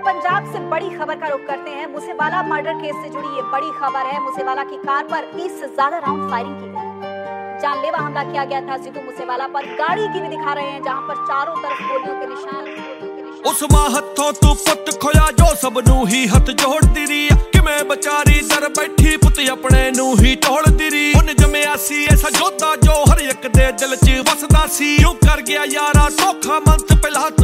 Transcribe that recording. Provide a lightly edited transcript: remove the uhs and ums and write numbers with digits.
पंजाब से बड़ी खबर का रुख करते हैं। मूसेवाला मर्डर केस से जुड़ी ये बड़ी खबर है। मूसेवाला की कार पर 30 से ज्यादा राउंड फायरिंग की गई। जानलेवा हमला किया गया था सिद्धू मूसेवाला पर। गाड़ी की भी दिखा रहे हैं जहां पर चारों तरफ गोलियों के निशान। उस मां हथों तू पुत खोया जो सब नू ही हथ जोड़दी री कि मैं बेचारी दर बैठी पुत अपने नू ही तोड़दी री। उन जमया सी ऐसा जोधा जो हर एक दे दिल च वसदा सी। क्यों कर गया यारा धोखा मंत पहला